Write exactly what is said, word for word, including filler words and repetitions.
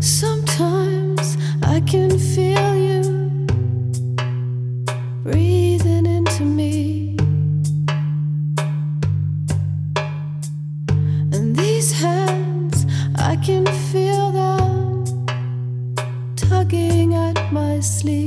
Sometimes I can feel you breathing into me, and these hands, I can feel them tugging at my sleeve.